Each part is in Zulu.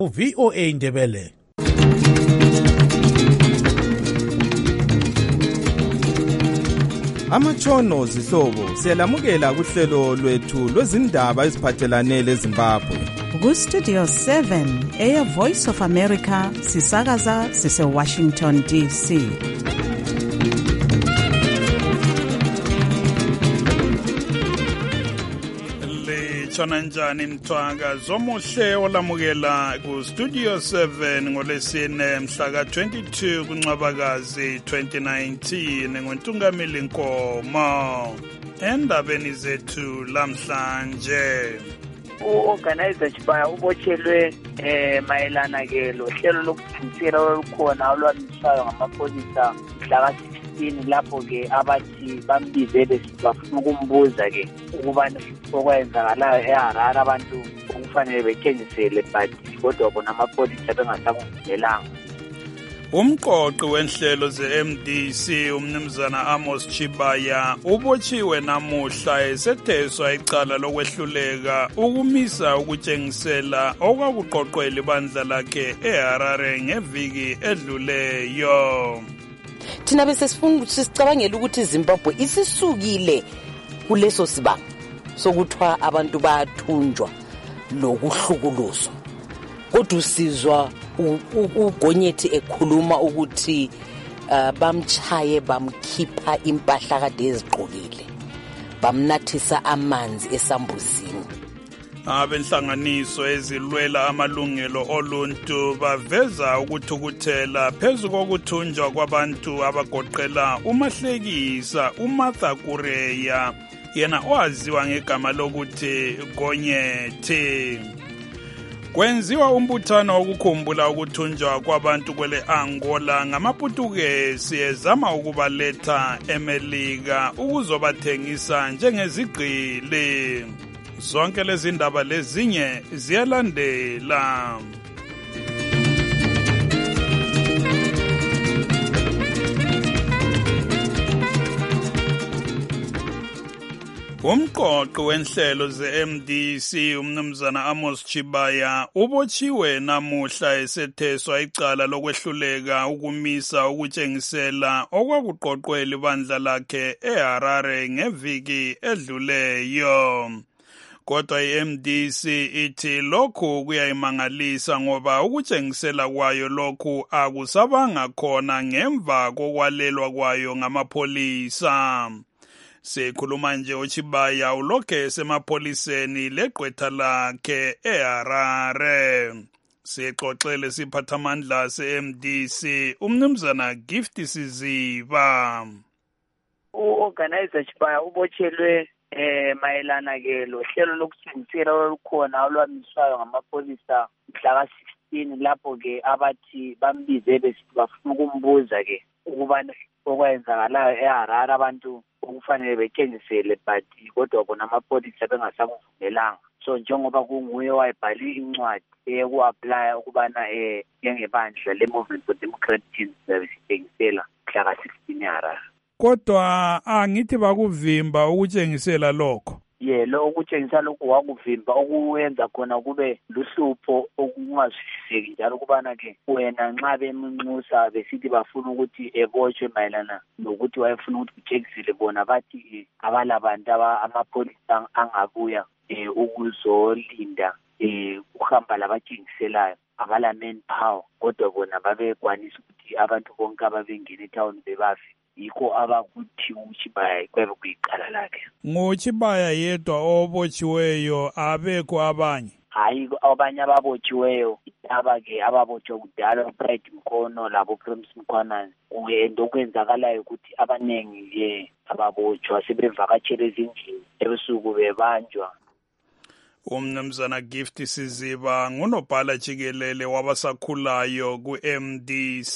VOA Ndebele. Amatshono zihlobo siyalamukela kuhlelo lwethu lwezindaba eziphathelane leZimbabwe. Ku-Studio 7 Air Voice of America sisakaza sise-Washington DC. Litshona njani mthwaka zomuhle olamukela ku-Studio 7 ngolesine mhla ka-22 kuNcwabakazi 2019 ngontungamili Nkomo. Endabeni zethu lamhlanje, u-organizer Chibaya ubotshelwe mayelana ke lo hlelo lokuthuthela olukhona olwamiswayo ngamapolisa mhla ka-16 lapho ke abathi bambize bafuna ukumbuza ke ukubana okwenzakalayo eHarare abantu okufanele bethengisele but kodwa bona amapolisa bengasakuvumelanga. Umqoqi wenhlelo ze-MDC umnumzana Amos Chibaya ubotshiwe namuhla esetheswa icala lokwehluleka ukumisa ukutshengisela okwakuqoqwela ibandla lakhe eHarare ngeviki edluleyo. Thina bese sifuna ukuthi sicabangele ukuthi iZimbabwe isisukile kuleso sibanga sokuthwa abantu bayathunjwa lokuhlukuluzwa. Kodwa usizwa uGonyethi ekhuluma ukuthi bamchaye bamkhipha impahla kade ezigqokile bamnathisa amanzi esambuzini. Abenhlanganiso ezilwela amalungelo oluntu baveza ukuthukuthela phezu kokuthunjwa kwabantu abagoqela uMahlekisa uMartha Kureya, yena owaziwa ngegama lokuthi Gonyethi. Kwenziwa umbuthano wokukhumbula ukuthunjwa kwabantu kwele Angola ngamaPutukezi ezama ukubaletha eMelika ukuzobathengisa njengezigqili. Zonke lezi ndaba lezinye ziyalandela. Umqoqi wenhlelo ze-MDC umnumzana Amos Chibaya ubotshiwe namuhla esetheswa icala lokwehluleka ukumisa ukutshengisela okwakuqoqwela ibandla lakhe eHarare ngeviki edluleyo. Kodwa i-MDC ithi lokhu kuyayimangalisa ngoba ukutshengisela kwayo lokhu akusabanga khona ngemva kokwalelwa kwayo ngamapolisa. Sikhuluma nje uChibaya ulokhe semapholiseni legqwetha lakhe eHarare. Sixoxele siphathamandla se-MDC umnumzana Gift Siziba. U-organizer Chibaya ubotshelwe mayelana ke lo hlelo lokuthengisela olukhona olwamiswayo ngamapolisa mhla ka-16 lapho ke abathi bambize bafuna ukumbuza ke ukubana okwenzakalayo eHarare abantu okufanele bethengisele but kodwa bona amapolisa bengasakuvumelanga. So njengoba kunguye wayebhale incwadi eku-apply ukubana njengebandla le-Movement for Democratic sithengisela mhla ka-16 eHarare. Kodwa angithi bakuvimba ukutshengisela lokho. Lo ukutshengisa lokhu wakuvimba okuwenza khona kube luhlupho okungazwisiseki njalo kubana ke wena nxa bemunxusa besithi bafuna ukuthi ebotshwe mayelana nokuthi wayefuna ukuthi kuthengisele bona bathi abalabantu amapolisa angabuya ukuzolinda uhamba labatshengiselayo abala manpower kodwa bona babekwanisa ukuthi abantu bonke ababengena etown bebafi. Yikho abakuthi uChibaya kwebe kuyiqala lakhe. NgoChibaya yedwa obotshiweyo abekho abanye? Hayi, abanye ababotshiweyo ke ababotshwe kudala uPride Mkono labo Prims Mkhwanana. Okwenzakalayo ukuthi abanengi ababotshwa sebevakatshela ezindlini ebusuku bebanjwa. Umnumzana Gift Siziba ngunobhala jikelele wabasakhulayo ku-MDC.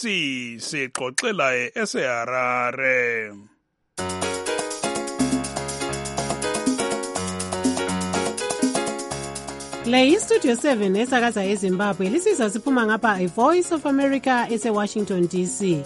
Sixoxela eseHarare. Le iStudio 7 esakaza eZimbabwe lisizwa siphuma ngapha iVoice of America ese-Washington DC.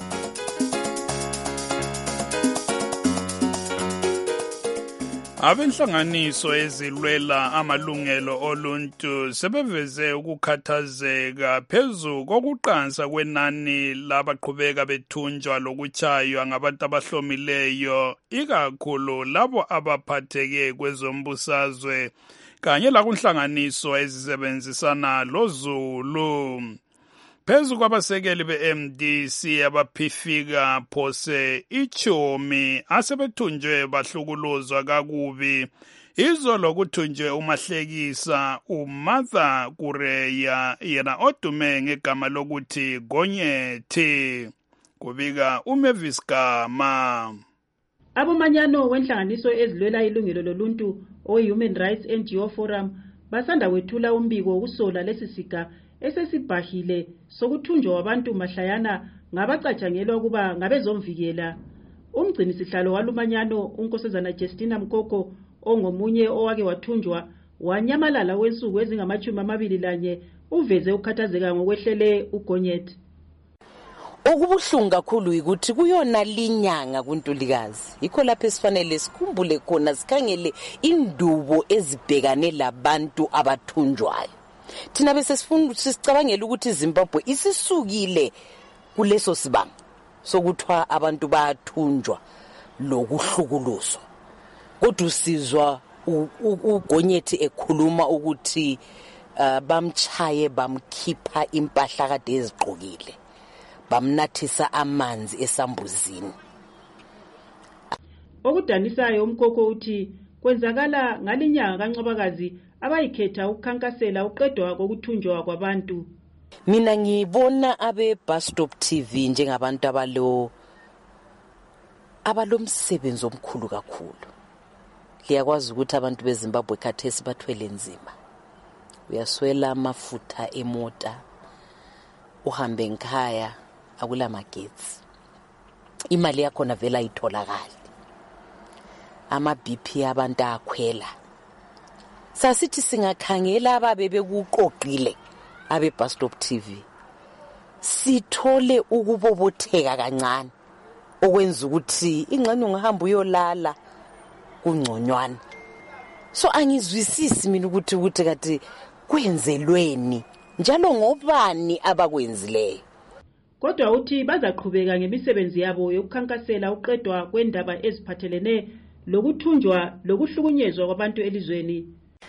Abenhlanganiso ezilwela amalungelo oluntu sebeveze ukukhathazeka phezu kokuqansa kwenani labaqhubeka bethunjwa lokuchaywa ngabantu abahlomileyo, ikakhulu labo abaphatheke kwezombusazwe kanye lakunhlanganiso ezisebenzisana loZulu. Phezu kwabasekeli be-MDC abaphifika phose ichomi asebethunjwe bahlukuluzwa kakubi, izolo kuthunjwe uMahlekisa uMartha Kureya, yena odume ngegama lokuthi Gonyethi, kubika uMavis Gama. Abomanyano wenhlanganiso ezilwela ilungelo loluntu o-Human Rights NGO Forum basanda kwethula umbiko wokusola lesisiga esesibhahile sokuthunjwa kwabantu mahlayana ngabacatshangelwa ukuba ngabezomvikela. Umgcini sihlalo walumanyano uNkosazana Justina Mkoko ongomunye owake wathunjwa wanyamalala wensuku ezingama-21 uveze ukhathazeka ngokwehlele uGonyethi. Okubuhlungu kakhulu ukuthi kuyona linyanga kuNtulikazi, yikho lapho esifanele sikhumbule khona sikhangele indubo ezibhekane labantu abathunjwayo. Thina bese sicabangela ukuthi iZimbabwe isisukile kuleso sibanga sokuthwa abantu bathunjwa lokuhlukuluzwa. Kodwa usizwa uGonyethi ekhuluma ukuthi bamchaye bamkhipha impahla kade ezigqokile, bamnathisa amanzi esambuzini. Okudanisayo uMkoko uthi kwenzakala ngalinyanga kaNcwabakazi abayikhetha ukukhankasela uqedwa kokuthunjwa kwabantu. Mina ngibona abe-Bus Stop TV njengabantu abalomsebenzi omkhulu kakhulu. Liyakwazi ukuthi abantu beZimbabwe khathesi bathwele nzima. Uyaswela amafutha emota, uhambe ngikhaya akula magetsi, imali yakhona vela ayitholakali, ama-BP abantu akhwela. Sasithi singakhangela ababe bekuqoqile abe-Bus Stop TV, sithole ukubobotheka kancane okwenza ukuthi ingxenye ungahamba uyolala kungconywana. So angizwisisi mina ukuthi kati kwenzelweni njalo ngobani abakwenzileyo. Kodwa uthi bazaqhubeka ngemisebenzi yabo yokukhankasela uqedwa kwendaba eziphathelene lokuthunjwa lokuhlukunyezwa kwabantu elizweni.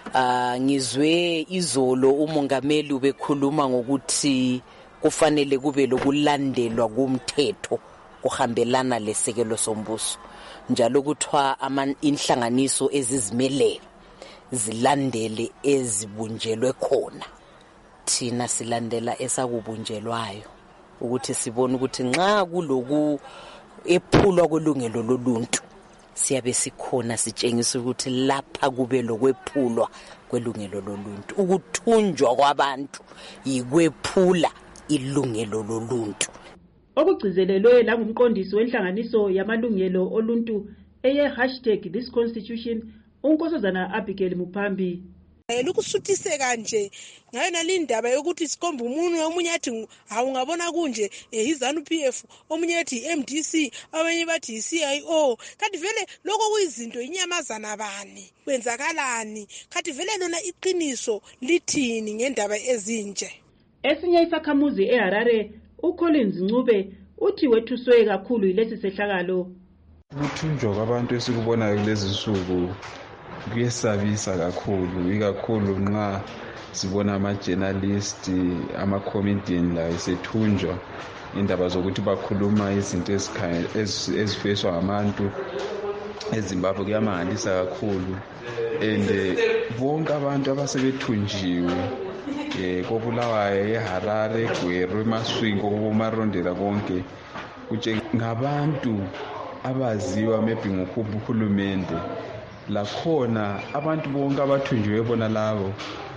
Ngizwe izolo umongameli ubekhuluma ngokuthi kufanele kube lokulandelwa kumthetho kuhambelana lesekelo sombuso, njalo kuthiwa inhlanganiso ezizimele zilandele ezibunjelwe khona. Thina silandela esakubunjelwayo ukuthi sibone ukuthi nxa kuloku ephulwa kwelungelo loluntu siyabe sikhona sitshengisa ukuthi lapha kube lokwephulwa kwelungelo loluntu. Ukuthunjwa kwabantu yikwephula ilungelo loluntu. Okugcizelelwe la ngumqondisi wenhlanganiso yamalungelo oluntu #ThisConstitution uNkosazana Abigail Muphambi. Lukusuthiseka nje ngayona lindaba yokuthi sikomba umuntu omunye athi awungabona kunje izanu PF, omunye athi MDC, abanye bathi CIO. Kanti vele lokho kuyizinto inyamazana bani, kwenzakalani? Kanti vele lona iqiniso lithini ngendaba ezinje? Esinye isakhamuzi eHarare uCollins Ncube uthi wethuswe kakhulu yilesi sehlakalo. Ukuthunjwa kwabantu esikubonayo kulezi nsuku kuyesabisa kakhulu, ikakhulu nxa sibona ama-journalist, ama-comedian la esethunjwa indaba zokuthi bakhuluma izinto ezifeswa ngabantu eZimbabwe. Kuyamangalisa kakhulu, and bonke abantu abasebethunjiwe koBulawayo, eHarare, eGweru, eMaswingo, koMarondera konke ngabantu abaziwa maybe ngokuhulumende. Lakhona abantu bonke abathunjiwe bona labo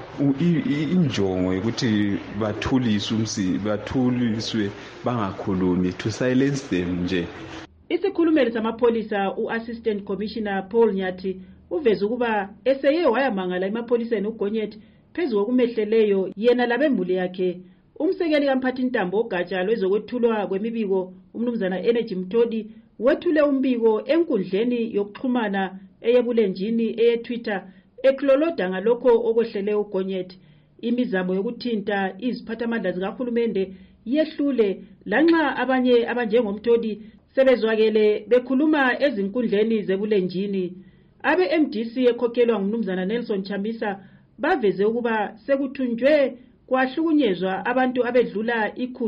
injongo yokuthi bathuliswe bangakhulumi, to silence them nje. Isikhulumeli samapholisa uAssistant Commissioner Paul Nyathi uveza ukuba eseye wayamangala emapholiseni uGonyethi phezu kokumehleleyo yena labemuli yakhe. Umsekeli kaMphathintambo ogatsha lwezokwethulwa kwemibiko umnumzana Energy Mtodi wethule umbiko enkundleni yokuxhumana eyebulenjini eyeTwitter ekloloda ngalokho okwehlele uGonyeti. Imizamo yokuthinta iziphathamandla zikahulumende yehlule lanxa abanye abanjengomtholi sebezwakele bekhuluma ezinkundleni zebulenjini. Abe MDC ekhokhelwa ngumnumzana Nelson Chamisa baveze ukuba sekuthunjwe kwahlukunyezwa abantu abedlula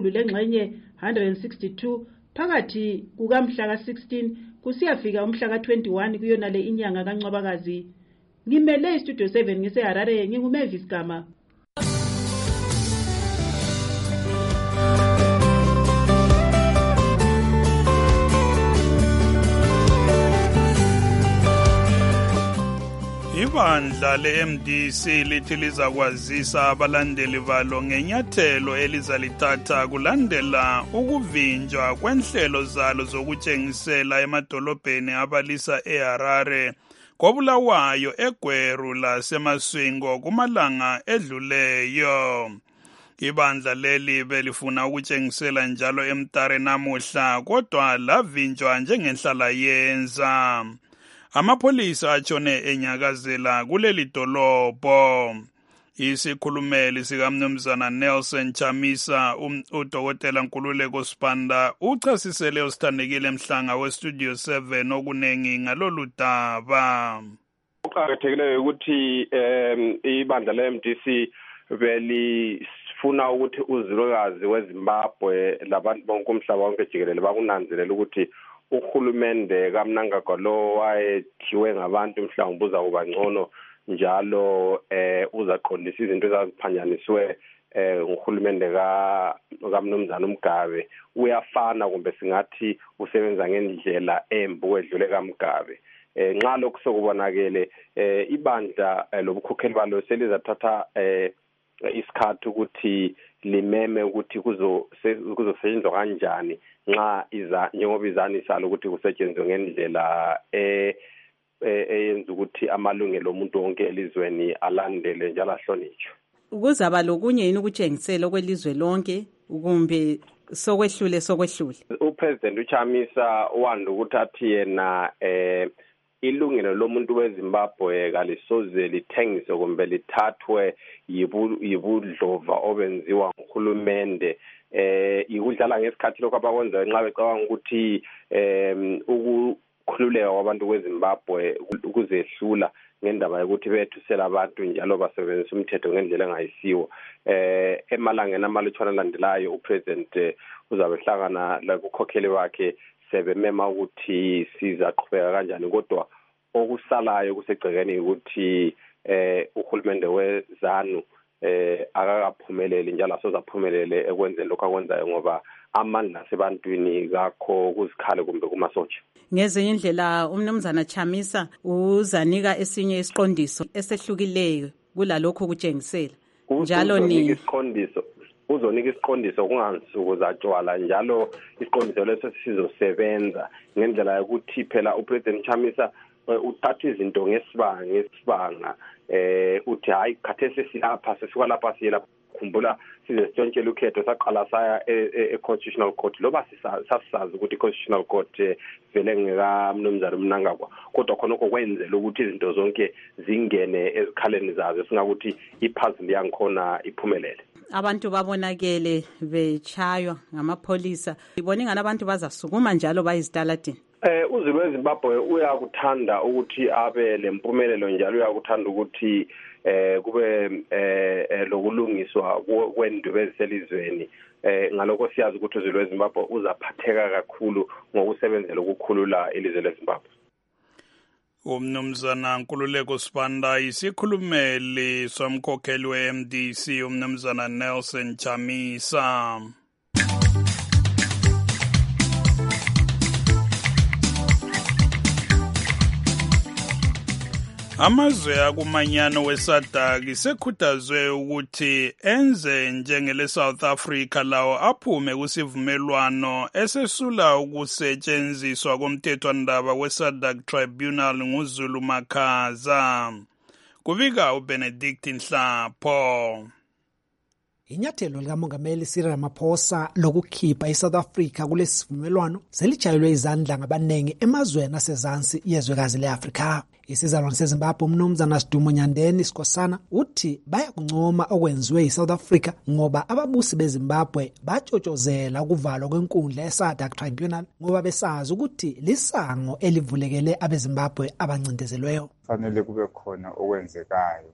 162 phakathi kukamhla ka-16 kusiyafika umhla ka-21 kuyonale inyanga kaNcwabakazi. Ngimele iStudio 7 ngiseHarare, nginguMavis Gama. Ibandla le-MDC lithi lizakwazisa abalandeli balo ngenyathelo elizalithatha kulandela ukuvinjwa kwenhlelo zalo zokutshengisela emadolobheni abalisa eHarare, koBulawayo, eGweru laseMasvingo kumalanga edluleyo. Ibandla leli belifuna ukutshengisela njalo eMtare namuhla, kodwa lavinjwa njengenhlala yenza. Amapholisa atshone enyakazela kuleli dolobho. Isikhulumeli sikamnumzana Nelson Chamisa, uDokotela Nkululeko Sibanda, uchasisele usithandekile Mhlanga weStudio 7 okunengi ngalolu daba. Kuqakathekile ukuthi ibandla le-MDC belifuna ukuthi uzwelikazi weZimbabwe labantu bonke umhlaba wonke jikelele bakunanzelela ukuthi uhulumende kaMnangagwa lo wayethiwe ngabantu mhlawumbe uza kuba ngcono njalo uzaqondisa izinto ezaziphanyaniswe uhulumende kaMnumzana uMgabe uyafana kumbe singathi usebenza ngendlela embi wedlule kaMgabe. Nxa lokho sokubonakele ibandla lobukhokheli balo selizathatha isikhathi ukuthi limeme ukuthi kuzosetshenzwa kanjani nxa njengoba izanisa ukuthi kusetshenzwe ngendlela eyenza ukuthi amalungelo omuntu wonke elizweni alandele njalo ahlonitshwe. Kuzaba lokunye yini ukutshengisela kwelizwe lonke kumbe sokwehlule? uPresident uChamisa wanda ukuthi athi yena ilungelo lomuntu weZimbabwe kalisoze lithengiswe kumbe lithathwe yibudlova obenziwa nguhulumende. Ikudlala ngesikhathi lokho abakwenzayo nxa becabanga ukuthi ukukhululeka kwabantu kweZimbabwe kuzehlula ngendaba yokuthi bethusela abantu njalo basebenzisa umthetho ngendlela engayisiwo. Emalangeni amalutshwana alandelayo uPresident uzabe hlangana lakukhokheli wakhe sebemema ukuthi sizaqhubeka kanjani, kodwa okusalayo kusegcekeni ukuthi uhulumende weZanu akakaphumeleli njalo asozaphumelele ekwenzeni lokho akwenzayo ngoba amandla asebantwini kakho kuzikhale kumbe kumasotsha. Ngezinye indlela umnumzana Chamisa uzanika esinye isiqondiso esehlukileyo kulalokho kutshengisela njalo nini uzonika isiqondiso kungansuku zatshwala njalo isiqondiso leso sizosebenza ngendlela yokuthi phela uPresident Chamisa uthatha izinto ngesibanga uthi hayi khathesi silapha sisuka lapha siyela khumbula sizesitshontshela ukhetho saqala saya e-Constitutional Court loba sasazi ukuthi i-Constitutional Court vele ngekamnumzana uMnangagwa, kodwa khonokho kwenzela ukuthi izinto zonke zingene ezikhaleni zazo singakuthi ipuzzle yangikhona iphumelele. Abantu babonakele bechaywa ngamapholisa, ibona ingani abantu bazasukuma njalo bayizitaladini. Uzulu weZimbabwe uyakuthanda ukuthi abe lempumelelo njalo uyakuthanda ukuthi kube lokulungiswa kwendebe eziselizweni. Ngalokho siyazi ukuthi uzulu weZimbabwe uzaphatheka kakhulu ngokusebenzela ukukhulula ilizwe leZimbabwe. Umnumzana Nkululeko Sibanda, isikhulumeli somkhokheli we-MDC umnumzana Nelson Chamisa. Amazwe akumanyano weSADC sekhuthazwe ukuthi enze njengele South Africa lawo aphume kusivumelwano esesula ukusetshenziswa komthethwandaba weSADC Tribunal nguZulu Makhaza. Kubika uBenedict Nhlapho. Inyathelo likamongameli Cyril Ramaphosa lokukhipha iSouth Africa kulesi sivumelwano selijayelwe izandla ngabanengi emazweni asezansi yezwekazi leAfrika. Isizalwane seZimbabwe umnumzana Sidumo Nyandeni Sikhosana uthi bayakuncoma okwenziwe iSouth Africa ngoba ababusi beZimbabwe batshotshozela ukuvalwa kwenkundla yeSADC Tribunal ngoba besazi ukuthi lisango elivulekele abeZimbabwe abancindezelweyo. Fanele kube khona okwenzekayo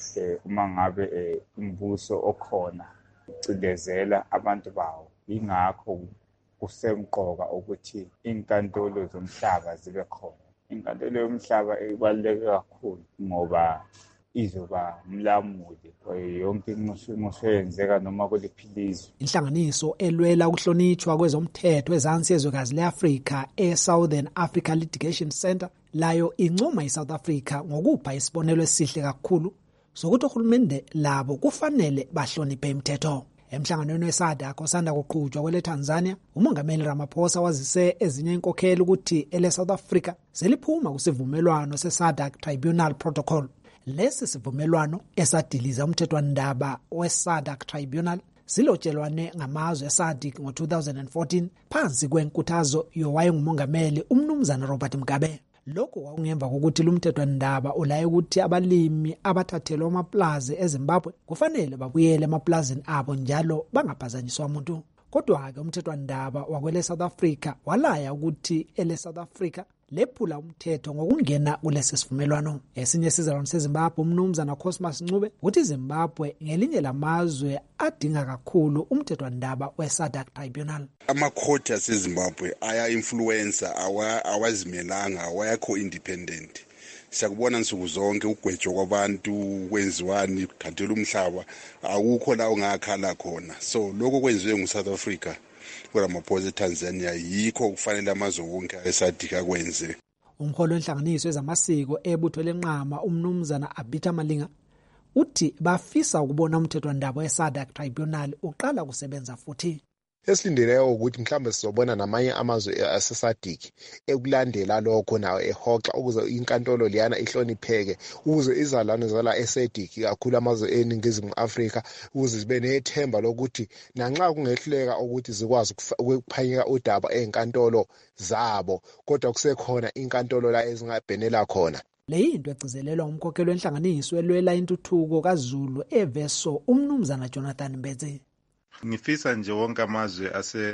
uma ngabe umbuso okhona ucindezela abantu bawo. Ingakho kusemqoka ukuthi inkantolo zomhlaba zibe khona. Inkantolo yomhlaba ibaluleke kakhulu ngoba izoba mlamuli yonke inqubo eyenzeka noma kuliphilizwe. Inhlanganiso elwela ukuhlonishwa kwezomthetho ezansi yezwekazi leAfrika eSouthern Africa Litigation Center layo incoma iSouth Africa ngokupha isibonelo esihle kakhulu sokuthi uhulumende labo kufanele bahloniphe imithetho. Emhlanganweni weSADC osanda kuqhutshwa kwele Tanzania, umongameli Ramaphosa wazise ezinye inkokheli ukuthi South Africa seliphuma kusivumelwano seSADC Tribunal Protocol. Lesi sivumelwano esadiliza umthethwandaba weSADC Tribunal silotshelwane ngamazwe eSADC ngo-2014 phansi kwenkuthazo yowayengumongameli umnumzana Robert Mugabe. Lokho kwakungemva kokuthi lumthethwandaba ulaye ukuthi abalimi abathathelwa amaplazi eZimbabwe kufanele babuyele emaplazini abo njalo bangaphazanyiswa umuntu. Kodwa-ke umthethwandaba wakwele South Africa walaya ukuthi South Africa lephula umthetho ngokungena kulesi sivumelwano. Esinye isizalwane seZimbabwe umnumzana Cosmas Ncube uthi Zimbabwe ngelinye lamazwe adinga kakhulu umthethwandaba weSADC Tribunal. Amakhoti aseZimbabwe aya-influencer awazimelanga awakho independent. Siyakubona nsuku zonke ugwejo kwabantu kwenziwani kuthathela umhlaba awukho la ongakhala khona. So lokho kwenziwe nguSouth Africa kuRamaphosa eTanzania yikho kufanele amazwe wonke eSADC akwenze. Umholi wenhlanganiso ezamasiko ebutho lenqama umnumzana Abita Malinga uthi bafisa ukubona umthethwandaba weSADC Tribunal uqala kusebenza futhi. Esilindeleyo ukuthi mhlambe sizobona namanye amazwe aseSADC ekulandela lokho nawo ehoxa ukuze inkantolo liyana ihlonipheke ukuze izalwane zala eSADC kakhulu amazwe eNingizimu Afrika ukuze zibe nethemba lokuthi nanxa kungehluleka ukuthi zikwazi ukuphanyeka udaba ezinkantolo zabo kodwa kusekhona inkantolo la ezingabhenela khona. Leyinto egcizelelwa umkhokheli wenhlanganiso elwela intuthuko kaZulu eVeso umnumzana Jonathan Mbete. Ngifisa nje wonke amazwe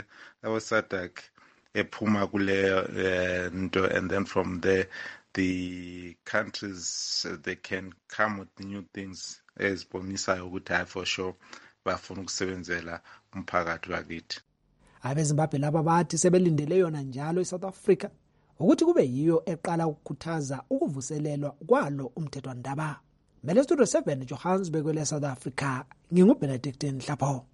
awe-SADC ephuma kule nto and then from there the countries they can come with new things ezibonisayo ukuthi hayi for sure bafuna ukusebenzela umphakathi wakithi. AbeZimbabwe laba bathi sebelindele yona njalo eSouth Africa ukuthi kube yiyo eqala ukukhuthaza ukuvuselelwa kwalo umthethwandaba. Mele Studio 7 Johannesburg kwele South Africa nginguBenedictine Hlapho.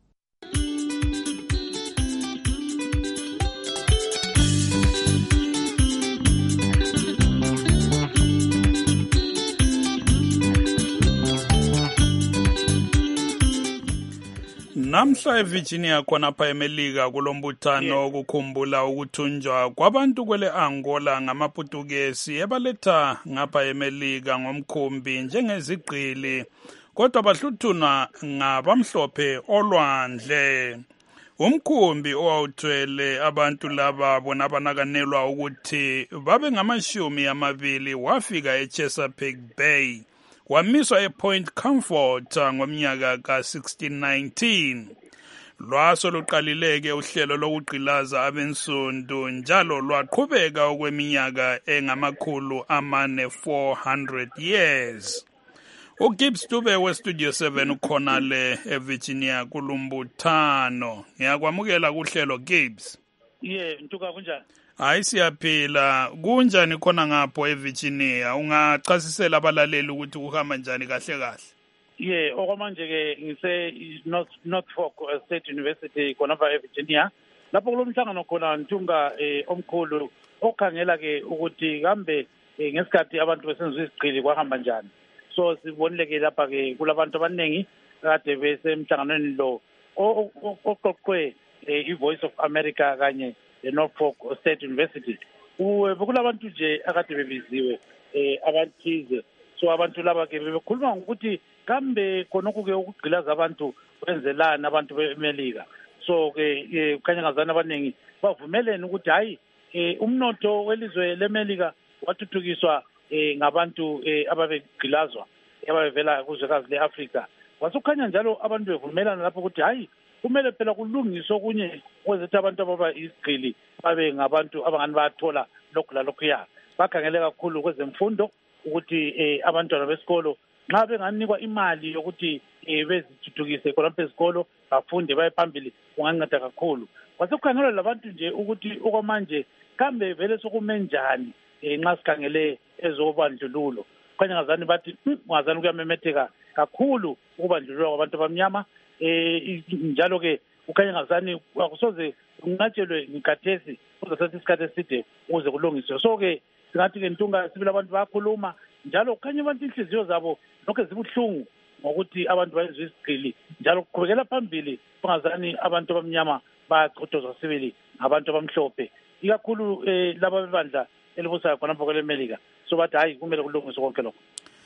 Namhla eVirginia khonapha eMelika kulombuthano ukukhumbula ukuthunjwa kwabantu kwele Angola ngamaPutukezi ebaletha ngapha eMelika ngomkhumbi njengezigqili kodwa bahluthunwa ngabamhlophe olwandle. Umkhumbi owawuthwele abantu laba bona banakanelwa ukuthi babe ngama20 wafika eChesapeake Bay wamiswa ePoint Comfort ngomnyaka ka-1619. Lwaso luqalileke uhlelo lokugqilaza abensundu njalo lwaqhubeka okweminyaka engama400 years. uGibbs Dube weStudio 7 ukhona le eVirginia kulumbuthano. Ngiyakwamukela kuhlelo Gibbs. Ntuka kunjani? Hayi siyaphila. Kunjani khona ngapho eVirginia? Ungachasisela abalaleli ukuthi kuhamba njani kahle kahle? Okwamanje ke ngise Norfolk State University khonapha eVirginia. Lapho kulomhlangano khona Ntunga omkhulu okhangela ke ukuthi kambe ngesikhathi abantu besenza isigqili kwahamba njani. So sibonileke lapha ke kulabantu abaningi kade besemhlanganweni lo oqoqwe iVoice of America kanye eNorfolk State University. Bekulabantu nje akade bebiziwe abathize. so abantu laba-ke bebekhuluma ngokuthi kambe khonokhu-ke ukugqilaza abantu kwenzelani abantu bemelika. So-ke kukhanya ngazani abaningi bavumelene ukuthi hhayi umnotho welizwe lemelika wathuthukiswa ngabantu ababegqilazwa ababevela kuzwekazi le-Afrika. Kwasukhanya njalo abantu bevumelana lapho ukuthi hhayi kumele phela kulungiswe okunye kwezethu abantu ababa isigqili babe ngabantu abangani bayathola lokhu lalokhuya. Bakhangele kakhulu kwezemfundo ukuthi abantwana besikolo nxa benganikwa imali yokuthi bezithuthukise khonapha ezikolo bafunde baye phambili kunganceda kakhulu. Kwasekukhangelwa labantu nje ukuthi okwamanje kambe vele sokume njani nxa sikhangele ezobandlululo. Kukhanya ngazani bathi ungazani kuyamemetheka kakhulu ukubandlululwa kwabantu abamnyama. Njalo-ke kukhanya ngazani akusoze kunqatshelwe ngikhathesi kuzothatha isikhathi eside ukuze kulungiswe. So-ke singathi-ke Ntunga sibili abantu bayakhuluma njalo kukhanya abantu inhliziyo zabo lokhu zibuhlungu ngokuthi abantu bayenzwe isigqili njalo kuqhubekela phambili kungazani abantu abamnyama bayachotozwa sibili ngabantu abamhlophe ikakhulu laba bebandla elibusayo khonapha kwelemelika. So bathi hhayi kumele kulungiswe konke lokho.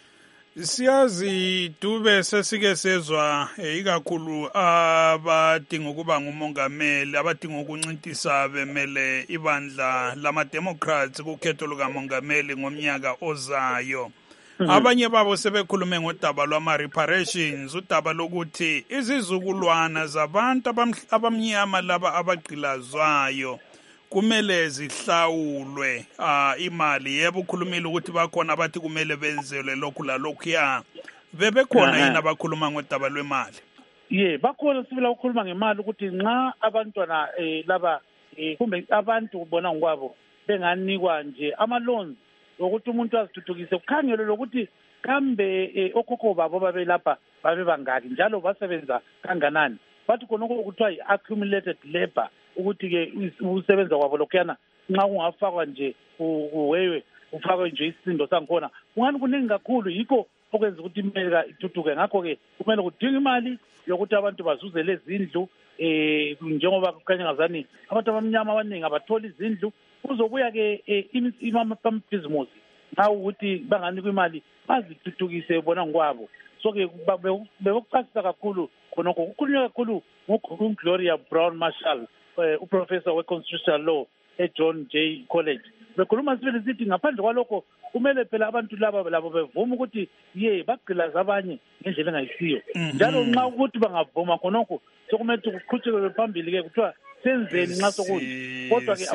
Siyazi Dube sesike sezwa ikakhulu abadinga ukuba ngumongameli abadinga ukuncintisa bemele ibandla lama-Democrats kukhetho lukamongameli ngomnyaka ozayo. Abanye babo sebekhulume ngodaba lwama-reparations, udaba lokuthi izizukulwana zabantu abamnyama laba abagqilazwayo kumele zihlawulwe imali. Yebo ukhulumile ukuthi bakhona abathi kumele benzelwe lokhu lalokhuya. Bebekhona yini abakhuluma ngodaba lwemali? Bakhona sibila ukukhuluma ngemali ukuthi nxa abantwana laba kumbe abantu kubona ngokwabo benganikwa nje ama-loans ukuthi umuntu azithuthukise kukhangelwe lokuthi kambe okhokho babo babelapha babe bangaki njalo basebenza kanganani. Bathi khonokho kuthiwa yi-accumulated labor ukuthi-ke usebenza kwabo lokhuyana nxa kungafakwa nje uwewe ufakwe nje isisindo sangikhona kungani kuningi kakhulu. Yikho okwenza ukuthi imelika ithuthuke. Ngakho-ke kumele kudinga imali yokuthi abantu bazuze lezi zindlu njengoba kukhanya ngazani abantu abamnyama abaningi abatholi izindlu. Kuzobuya-ke amabhizimusi nxa ukuthi banganikwa imali bazithuthukise bona ngokwabo. So-ke bekucasisa kakhulu khonokho kukhulunywa kakhulu nguGloria Brown Marshall uprofessor we-constitutional law eJohn Jay College. Bekhuluma sibili sithi ngaphandle kwalokho kumele phela abantu labo bevuma ukuthi bagqilaza abanye ngendlela engayisiyo. Njalo nxa ukuthi bangavuma khonokho sokumele kuqhutshekwe phambili-ke kuthiwa senzeni nxa sokuthi kodwa-ke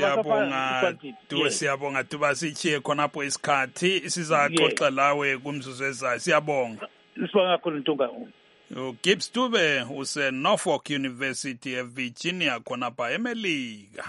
siyabonga Duba sitshiye khonapho isikhathi sizaxoxa lawe kumzuzu ezayo. Siyabonga. Sibonga kakhulu Ntunga. Gibbs Dube use-Norfolk University eVirginia khonapha emelika.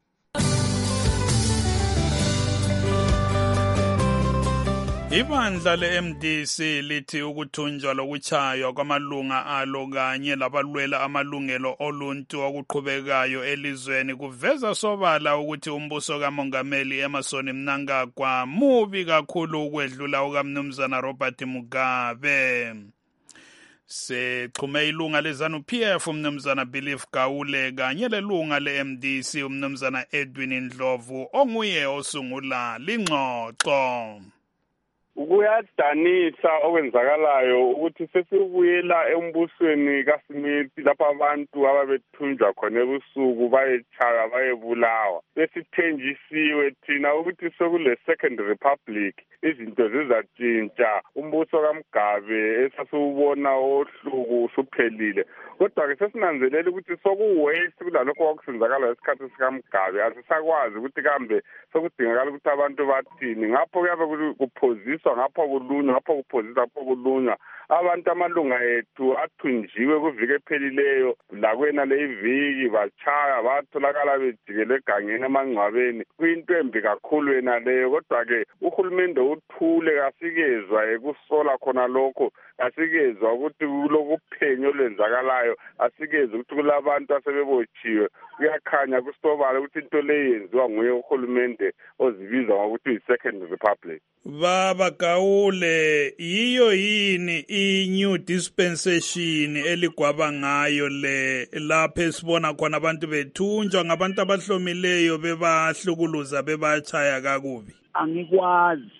Ibandla le-MDC lithi ukuthunjwa lokuchaywa kwamalunga alo kanye labalwela amalungelo oluntu okuqhubekayo elizweni kuveza sobala ukuthi umbuso kamongameli Emmerson Mnangagwa mubi kakhulu ukwedlula ukaMnumzana Robert Mugabe. Sexhume ilunga leZANU-PF umnumzana Belief Gawule kanye lelunga le-MDC umnumzana Edwin Ndlovu onguye osungula lingxoxo. Kuyadanisa okwenzakalayo ukuthi sesibuyela embusweni kaSmith lapha abantu ababethunjwa khona ebusuku bayechaya bayebulawa. Besithenjisiwe thina ukuthi sokule second republic izinto zizatshintsha. Umbuso kaMgabe esasiwubona ohluku usuphelile. Kodwa-ke sesinanzelela ukuthi sokuwaste kulalokho kwakusenzakala esikhathi sikaMgabe. Asisakwazi ukuthi kambe sokudingakala ukuthi abantu bathini. Ngapho kuyabe kuphoziswa ngapho kulunywa ngapho kuphoziswa ngapho kulunywa. Abantu amalunga ethu athunjiwe kuviki ephelileyo lakwena leyiviki bachaya batholakala bejikele egangeni emangcwabeni. Kuyinto embi kakhulu yena leyo. Kodwa-ke uhulumende uthule kasikezwa ekusola khona lokho. Asikezwa ukuthi kulokuphenyo olwenzakalayo. Asikezwa ukuthi kulabantu asebebotshiwe. Kuyakhanya kusobala ukuthi into le yenziwa nguye uhulumende ozibiza ngokuthi yi-second republic. Baba Gawule, yiyo yini i-new dispensation eligwaba ngayo le lapho esibona khona abantu bethunjwa ngabantu abahlomileyo bebahlukuluza bebachaya kakubi? Angikwazi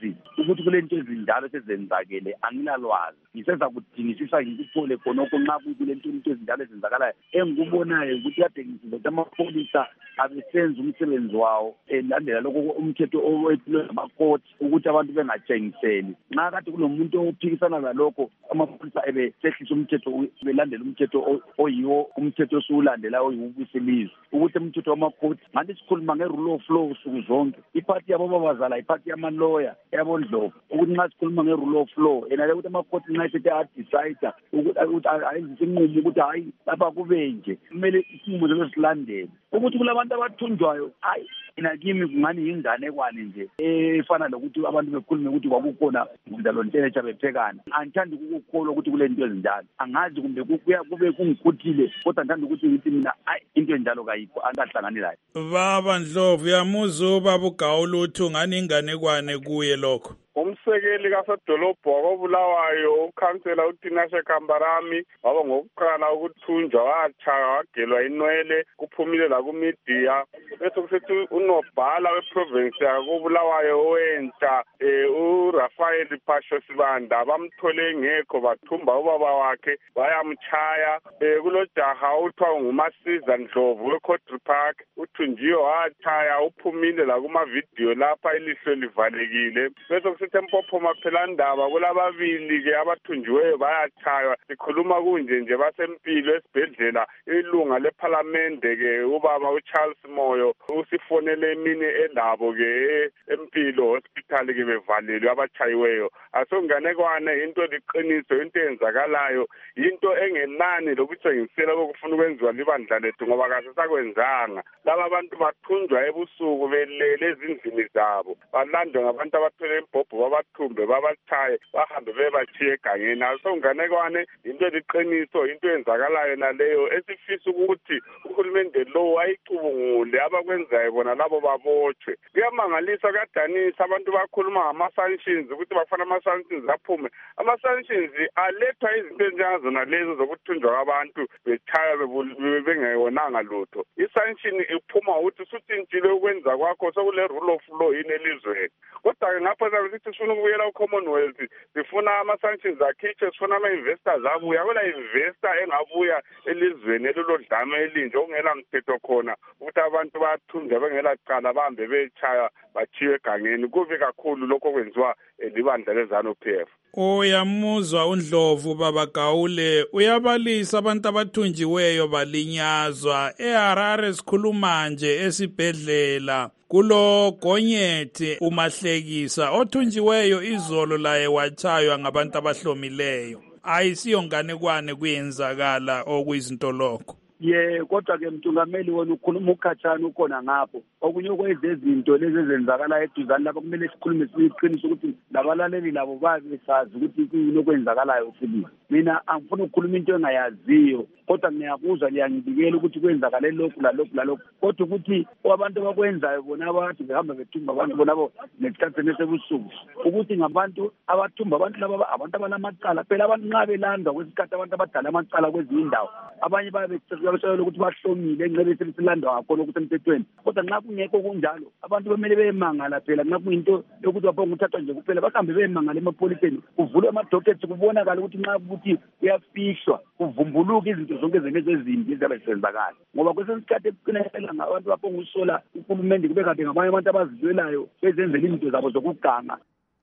ukuthi kule nto ezinjalo sezenzakele angilalwazi ngiseza kudingisisa ngikuthole khonokho nxa kule nto ezinjalo ezenzakalayo engikubonayo ukuthi kade ngizothi amapholisa abesenza umsebenzi wawo elandela lokho umthetho owethulwe ngamakoti ukuthi abantu bengatshengiseli nxa kade kulomuntu ophikisana lalokho amapholisa ebesehlisa umthetho belandela umthetho oyiwo umthetho osulandela oyiwubusilizwe ukuthi umthetho wamakoti ngathi sikhuluma nge-rule of law usuku zonke iphathi yabobabazala iphathi yamaloya yabondlovu ukuthi nxa sikhuluma nge-rule of law enale ukuthi amakoti nxa sethe adicida ukuthi ayenzise inqumo ukuthi hayi lapha kube nje kumele isinqumo zobe silandele ukuthi kulabantu abathunjwayo hayi mina kimi kungani yinganekwane nje efana lokuthi abantu bekhulume ukuthi kwakukhona njalo nteletsha bephekana angithandi ukukholwa ukuthi kule nto ezinjalo angazi kumbe kube kungikhuthile kodwa ngithanda ukuthi ngithi mina hayi into enjalo kayikho angahlangani layo baba Ndlovu yamuza ubaba uGawule uthi ngani inganekwane kuye lokho umsekeli kasedolobho wakobulawayo ukhansela uTinashe Kambarami waba ngokuqala ukuthunjwa watshaya wagelwa inwele kuphumile la kumedia bese kusethi unobhala weprovince yakobulawayo owentsha uRafael Pasho Sibanda bamthole ngekho bathumba ubaba wakhe bayamchaya kulojaha uthiwa nguMasiza Ndlovu weCountry Park uthunjiwe watshaya uphumile la kuma-video lapha ilihlo livalekile bese Tempopho Maphelandaba kulababili-ke abathunjiweyo bayachaywa sikhuluma kunje nje basempilo esibhedlela ilunga lephalamende-ke ubaba uCharles Moyo usifonele emini elabo-ke empilo hospital-ke bevalelwe abachayiweyo asonganekwane into liqiniso into eyenzakalayo into engenani lokutshengisela kokufuna ukwenziwa libandla lethu ngoba kasisakwenzanga laba bantu bathunjwa ebusuku belele ezindlini zabo balandwe ngabantu abathwele impobho babathumbe babachaye bahambe bebachiye egangeni asonganekwane into liqiniso into eyenzakalayo naleyo esifisa ukuthi uhulumende lo ayicubungule abakwenzayo bona labo babotshwe kuyamangalisa kuyadanisa abantu bakhuluma ngama-sanctions ukuthi bafana ama-sanctions aphume ama-sanctions alethwa izinto ezinjengazona lezo zokuthunjwa kwabantu bechaya bengewonanga lutho i-sanction iphuma ukuthi usutshintshile ukwenza kwakho sokule rule of law yini elizweni kodwa-ke ngapho sithi sifuna ukubuyela ku-Commonwealth sifuna ama-sanctions akhitshwe sifuna ama-investors abuya kwela investor engabuya elizweni elilodlame elinje okungela mthetho khona ukuthi abantu bathunjwa bengela cala bahambe bechaya bachiwe egangeni kubi kakhulu lokho kwenziwa libandla leZANU-PF. Uyamuzwa uNdlovu baba Gawule uyabalisa abantu abathunjiweyo balinyazwa eHarare sikhuluma nje esibhedlela kulo Gonyeti uMahlekisa othunjiweyo izolo laye wachaywa ngabantu abahlomileyo ayisiyo nganekwane kuyenzakala okuyizinto lokho kodwa-ke mthungameli wona ukhuluma ukhatshana ukhona ngapho okunye okwezezinto lezi ezenzakala eduzane lapho kumele sikhulume siyiqinise ukuthi labalaleli labo babe sazi ukuthi kuyini okwenzakalayo sibili mina angifuni ukukhuluma into engayaziyo kodwa ngiyakuzwa ngiyangibikela ukuthi kwenzakale lokhu lalokhu kodwa ukuthi abantu abakwenzayo bona abathi behamba bethumba abantu bonabo nesikhathi sebusuku ukuthi ngabantu abathumba abantu laba abantu abanamacala phela abantu nxa belandwa kwesikhathi abantu abadala amacala kwezinye indawo abanye bayabetshela ukuthi bahlomile enqebe selilandwa ngakhona ukuthi emthethweni kodwa nxa kungekho kunjalo abantu bemele beyemangala phela nxa kuyinto yokuthi baphonga ukuthathwa nje kuphela bahambe beyemangala emapoliseni kuvulwe ama-dockets kubonakala ukuthi nxa ukuthi kuyafihlwa kuvumbuluka izinto zonke zenezi ezimbi eziyabe zisenzakala ngoba kwesinye isikhathi ekuqinekela ngabantu baphonga ukusola uhulumende kube kade ngabanye abantu abazizwelayo bezenzela izinto zabo zokuganga.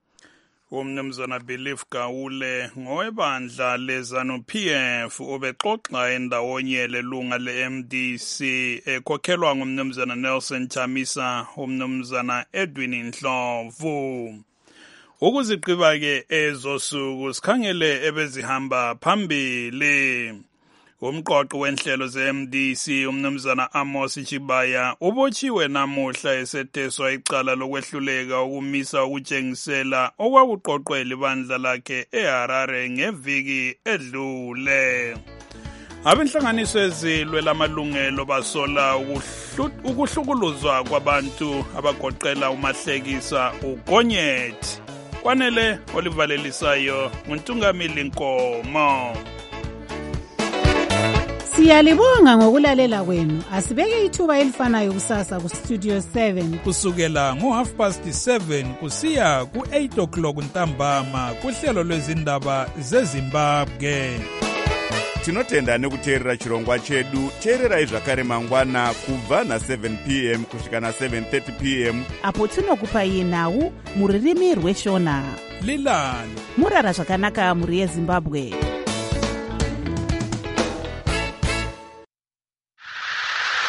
Umnumzana Belief Gawule ngowebandla leZANU-PF ubexoxa endawonye lelunga le-MDC ekhokhelwa ngumnumzana Nelson Chamisa umnumzana Edwin Ndlovu. Ukuziqiba-ke ezosuku sikhangele ebezihamba phambili. Umqoqo wenhlelo ze-MDC umnumzana Amos Chibaya ubotshiwe namuhla esetheswa icala lokwehluleka ukumisa ukutshengisela okwakuqoqwela ibandla lakhe eHarare ngeviki edlule. Abenhlanganiso ezilwela amalungelo basola ukuhlukuluzwa kwabantu abagoqela uMahlekisa uGonyeti. Kwanele olivalelisayo nguNtungamili Nkomo. Siyalibonga ngokulalela kwenu. Asibeke ithuba elifanayo kusasa kustudio 7 kusukela ngo7:30 kusiya ku8 o'clock ntambama kuhlelo lwezindaba zeZimbabwe. Tinotenda nekuteerera chirongwa chedu. Teererai zvakare mangwana kubva na7 p.m. kusvika na7:30 p.m. apo tinokupai nhau muririmi rweshona. Lilani murara zvakanaka muri yeZimbabwe.